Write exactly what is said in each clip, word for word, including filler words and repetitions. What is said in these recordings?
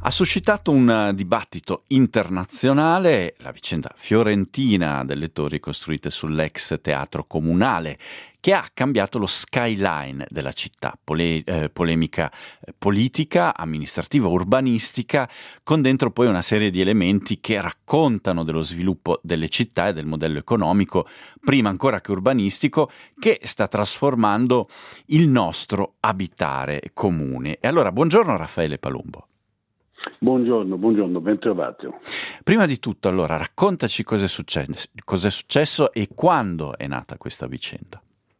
Ha suscitato un dibattito internazionale la vicenda fiorentina delle torri costruite sull'ex teatro comunale, che ha cambiato lo skyline della città, Pole- eh, polemica eh, politica, amministrativa, urbanistica, con dentro poi una serie di elementi che raccontano dello sviluppo delle città e del modello economico, prima ancora che urbanistico, che sta trasformando il nostro abitare comune. E allora, buongiorno Raffaele Palumbo. Buongiorno, buongiorno, ben trovato. Prima di tutto, allora, raccontaci cosa è successo, cosa è successo e quando è nata questa vicenda.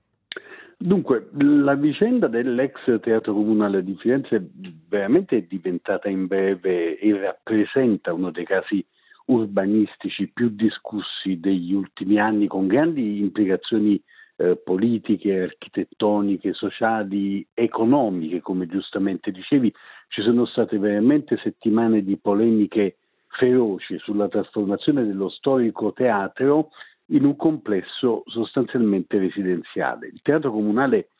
Dunque, la vicenda dell'ex Teatro Comunale di Firenze veramente è diventata in breve e rappresenta uno dei casi urbanistici più discussi degli ultimi anni, con grandi implicazioni eh, politiche, architettoniche, sociali, economiche, come giustamente dicevi. Ci sono state veramente settimane di polemiche feroci sulla trasformazione dello storico teatro in un complesso sostanzialmente residenziale. Il teatro comunale eh,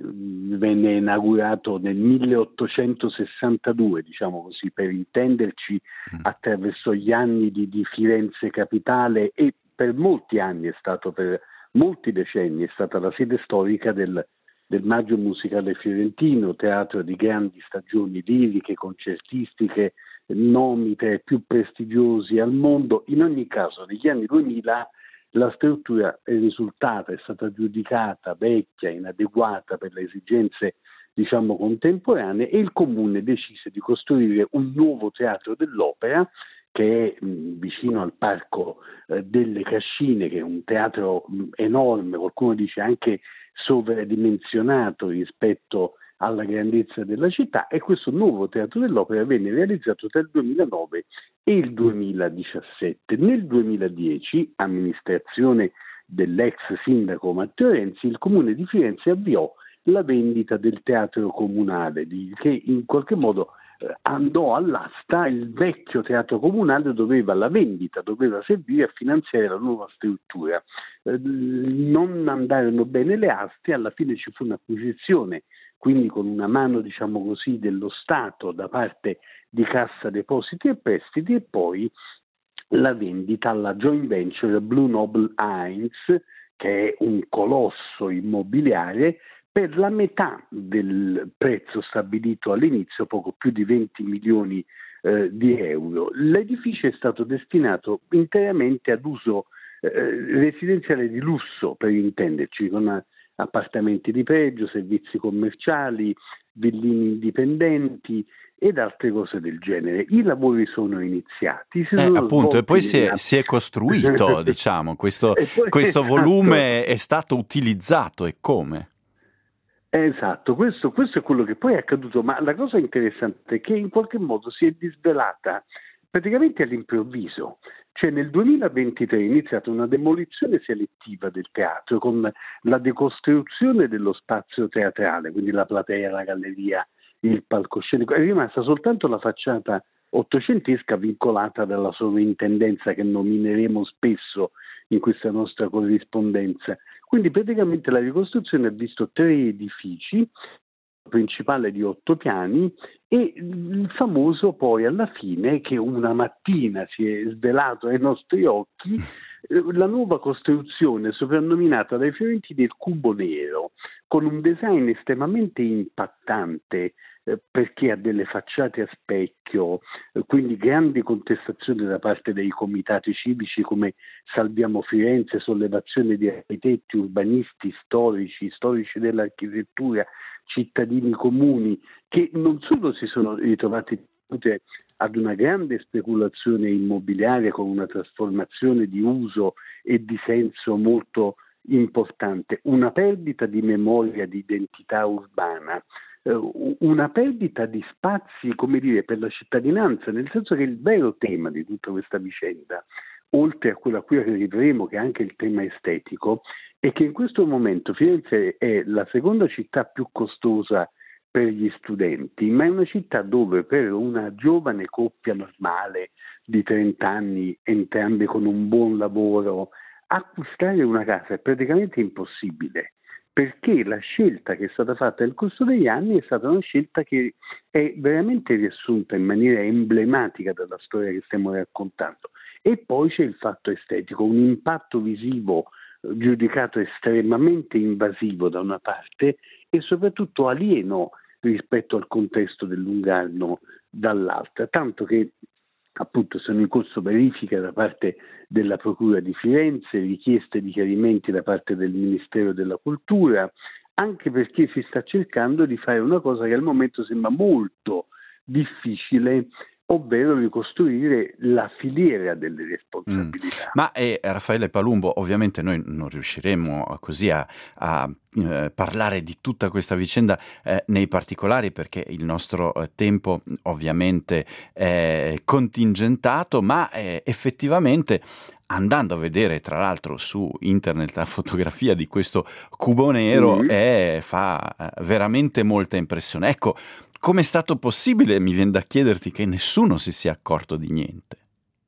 venne inaugurato nel milleottocentosessantadue, diciamo così, per intenderci, attraverso gli anni di, di Firenze capitale, e per molti anni è stato, per molti decenni, è stata la sede storica del, del Maggio Musicale Fiorentino, teatro di grandi stagioni liriche, concertistiche, nomi tra i più prestigiosi al mondo. In ogni caso, negli anni duemila la struttura è risultata, è stata giudicata vecchia, inadeguata per le esigenze, diciamo, contemporanee, e il Comune decise di costruire un nuovo teatro dell'opera che è mh, vicino al Parco eh, delle Cascine, che è un teatro mh, enorme, qualcuno dice anche sovradimensionato rispetto alla grandezza della città, e questo nuovo teatro dell'opera venne realizzato tra il duemilanove e il duemiladiciassette. Nel duemiladieci, amministrazione dell'ex sindaco Matteo Renzi, il Comune di Firenze avviò la vendita del teatro comunale, di, che in qualche modo eh, andò all'asta. Il vecchio teatro comunale doveva, la vendita doveva servire a finanziare la nuova struttura. Eh, non andarono bene le aste, alla fine ci fu un'acquisizione, quindi con una mano, diciamo così, dello Stato da parte di Cassa Depositi e Prestiti, e poi la vendita alla joint venture Blue Noble Heinz, che è un colosso immobiliare, per la metà del prezzo stabilito all'inizio, poco più di venti milioni eh, di euro. L'edificio è stato destinato interamente ad uso eh, residenziale di lusso, per intenderci, con una appartamenti di pregio, servizi commerciali, villini indipendenti ed altre cose del genere. I lavori sono iniziati. Si Eh, sono appunto, e poi si è, negli... si è costruito, diciamo, questo, e poi, questo esatto. volume è stato utilizzato, e come? Esatto, questo, questo è quello che poi è accaduto, ma la cosa interessante è che in qualche modo si è disvelata praticamente all'improvviso. Cioè nel duemilaventitré è iniziata una demolizione selettiva del teatro con la decostruzione dello spazio teatrale, quindi la platea, la galleria, il palcoscenico. È rimasta soltanto la facciata ottocentesca vincolata dalla sovrintendenza, che nomineremo spesso in questa nostra corrispondenza. Quindi praticamente la ricostruzione ha visto tre edifici, principale di otto piani, e il famoso poi alla fine, che una mattina si è svelato ai nostri occhi, la nuova costruzione soprannominata dai fiorentini il Cubo Nero, con un design estremamente impattante, eh, perché ha delle facciate a specchio, eh, quindi grandi contestazioni da parte dei comitati civici come Salviamo Firenze, sollevazione di architetti, urbanisti, storici, storici dell'architettura, cittadini comuni, che non solo si sono ritrovati ad una grande speculazione immobiliare con una trasformazione di uso e di senso molto importante, una perdita di memoria, di identità urbana, eh, una perdita di spazi, come dire, per la cittadinanza, nel senso che il vero tema di tutta questa vicenda, oltre a quello a cui arriveremo, che è anche il tema estetico, è che in questo momento Firenze è la seconda città più costosa per gli studenti, ma è una città dove per una giovane coppia normale di trenta anni, entrambi con un buon lavoro, acquistare una casa è praticamente impossibile. perché la scelta che è stata fatta nel corso degli anni è stata una scelta che è veramente riassunta in maniera emblematica dalla storia che stiamo raccontando. E poi c'è il fatto estetico, un impatto visivo giudicato estremamente invasivo da una parte e soprattutto alieno rispetto al contesto del Lungarno dall'altra, tanto che appunto sono in corso verifiche da parte della Procura di Firenze, richieste di chiarimenti da parte del Ministero della Cultura, anche perché si sta cercando di fare una cosa che al momento sembra molto difficile, ovvero ricostruire la filiera delle responsabilità. Mm. Ma eh, Raffaele Palumbo, ovviamente noi non riusciremo così a, a eh, parlare di tutta questa vicenda eh, nei particolari, perché il nostro eh, tempo ovviamente è contingentato, ma eh, effettivamente andando a vedere tra l'altro su internet la fotografia di questo cubo nero mm-hmm. eh, fa eh, veramente molta impressione. Ecco, come è stato possibile, mi viene da chiederti, che nessuno si sia accorto di niente?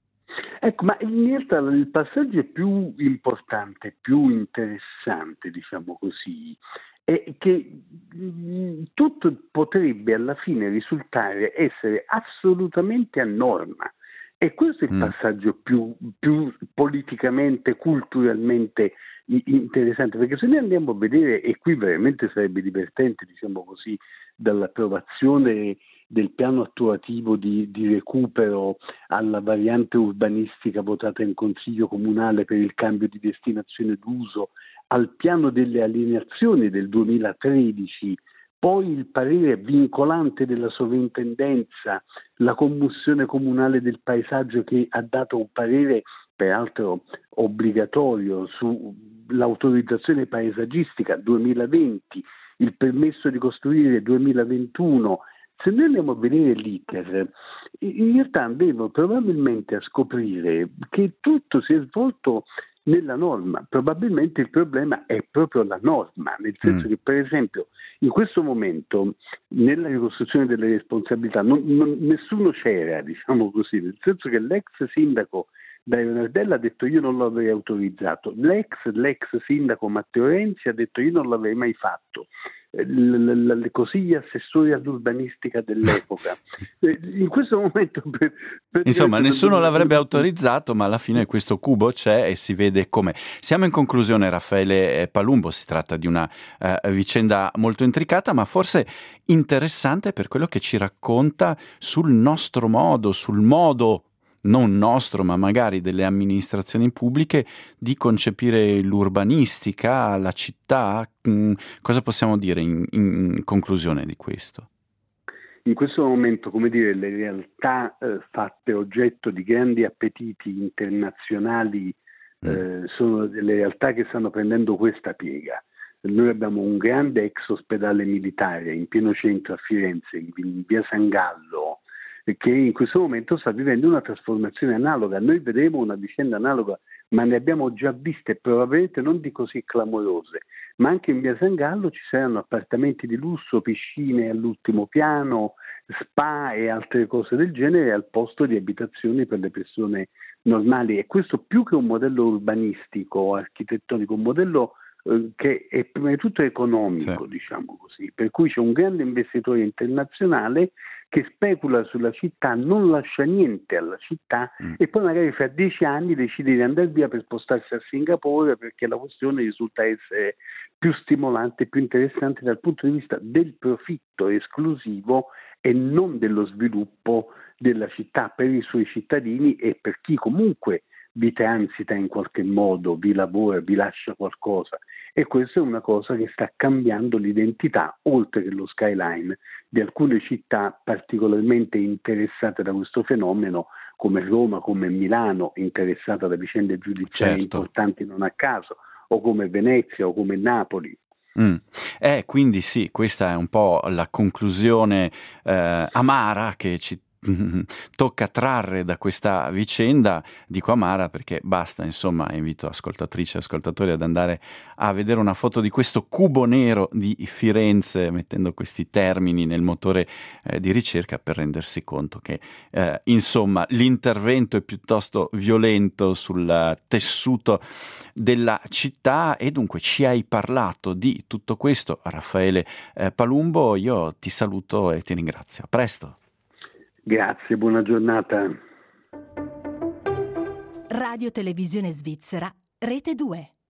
Ecco, ma in realtà il passaggio più importante, più interessante, diciamo così, è che mh, tutto potrebbe alla fine risultare essere assolutamente a norma. E questo è il mm. passaggio più, più politicamente, culturalmente interessante, perché se noi andiamo a vedere, e qui veramente sarebbe divertente, diciamo così, dall'approvazione del piano attuativo di, di recupero alla variante urbanistica votata in Consiglio Comunale per il cambio di destinazione d'uso, al piano delle alienazioni del duemilatredici, poi il parere vincolante della sovrintendenza, la commissione comunale del paesaggio che ha dato un parere peraltro obbligatorio sull'autorizzazione paesaggistica duemilaventi, il permesso di costruire duemilaventuno. Se noi andiamo a vedere l'iter, in realtà andremo probabilmente a scoprire che tutto si è svolto nella norma. Probabilmente il problema è proprio la norma, nel senso mm. che per esempio in questo momento nella ricostruzione delle responsabilità non, non, nessuno c'era, diciamo così, nel senso che l'ex sindaco Dario Nardella ha detto io non l'avrei autorizzato, l'ex, l'ex sindaco Matteo Renzi ha detto io non l'avrei mai fatto, l- l- così gli assessori all'urbanistica dell'epoca. In questo momento per, per insomma nessuno l'avrebbe autorizzato, ma alla fine questo cubo c'è e si vede come. Siamo in conclusione, Raffaele Palumbo, si tratta di una uh, vicenda molto intricata, ma forse interessante per quello che ci racconta sul nostro modo, sul modo non nostro, ma magari delle amministrazioni pubbliche, di concepire l'urbanistica, la città. Mm, cosa possiamo dire in, in conclusione di questo? In questo momento, come dire, le realtà eh, fatte oggetto di grandi appetiti internazionali eh, mm. sono delle realtà che stanno prendendo questa piega. Noi abbiamo un grande ex ospedale militare in pieno centro a Firenze, in via San Gallo, che in questo momento sta vivendo una trasformazione analoga. Noi vedremo una vicenda analoga, ma ne abbiamo già viste, probabilmente non di così clamorose, ma anche in via San Gallo ci saranno appartamenti di lusso, piscine all'ultimo piano, spa e altre cose del genere al posto di abitazioni per le persone normali. E questo più che un modello urbanistico, architettonico, un modello eh, che è prima di tutto economico, sì. diciamo così, per cui c'è un grande investitore internazionale che specula sulla città, non lascia niente alla città mm. e poi magari fra dieci anni decide di andare via per spostarsi a Singapore perché la questione risulta essere più stimolante, più interessante dal punto di vista del profitto esclusivo e non dello sviluppo della città per i suoi cittadini e per chi comunque vi transita in qualche modo, vi lavora, vi lascia qualcosa. E questa è una cosa che sta cambiando l'identità, oltre che lo skyline, di alcune città particolarmente interessate da questo fenomeno, come Roma, come Milano, interessata da vicende giudiziarie certo. importanti non a caso, o come Venezia o come Napoli. Mm. Eh, quindi sì, questa è un po' la conclusione eh, amara che ci tocca trarre da questa vicenda, dico amara perché basta, insomma, invito ascoltatrici e ascoltatori ad andare a vedere una foto di questo cubo nero di Firenze, mettendo questi termini nel motore eh, di ricerca per rendersi conto che eh, insomma l'intervento è piuttosto violento sul tessuto della città. E dunque ci hai parlato di tutto questo, Raffaele eh, Palumbo. Io ti saluto e ti ringrazio. A presto. Grazie, buona giornata. Radio Televisione Svizzera, Rete due.